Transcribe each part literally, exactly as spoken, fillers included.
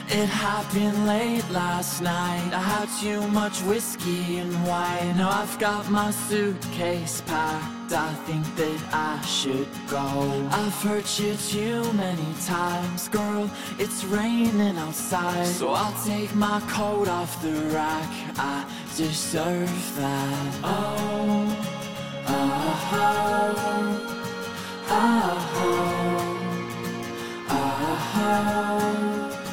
It happened late last night. I had too much whiskey and wine. Now I've got my suitcase packed. I think that I should go. I've hurt you too many times, girl. It's raining outside, so I'll take my coat off the rack. I deserve that. Oh, oh, oh, oh, oh, oh.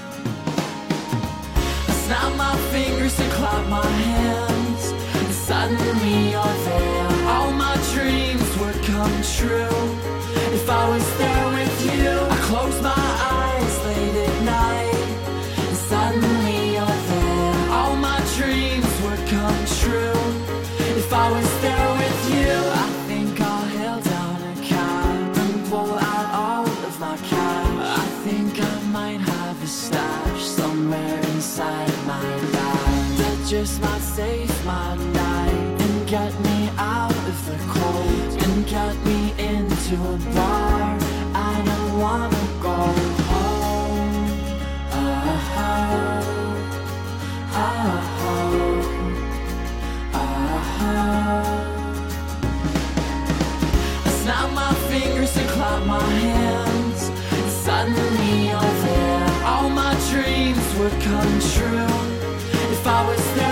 Snap my fingers and clap my hands, and suddenly you're there. All my dreams would come true if I was there with you. I close my eyes late at night, and suddenly you're there. All my dreams would come true if I was there with you. I think I'll hail down a cab and pull out all of my cash. I think I might have a stash somewhere inside my bag that just might save my night and get me out of the cold and get me into a bar. I don't wanna go home. Oh, oh, oh, oh, oh. I snap my fingers and clap my hands, and suddenly you're there. All my dreams would come true if I was there.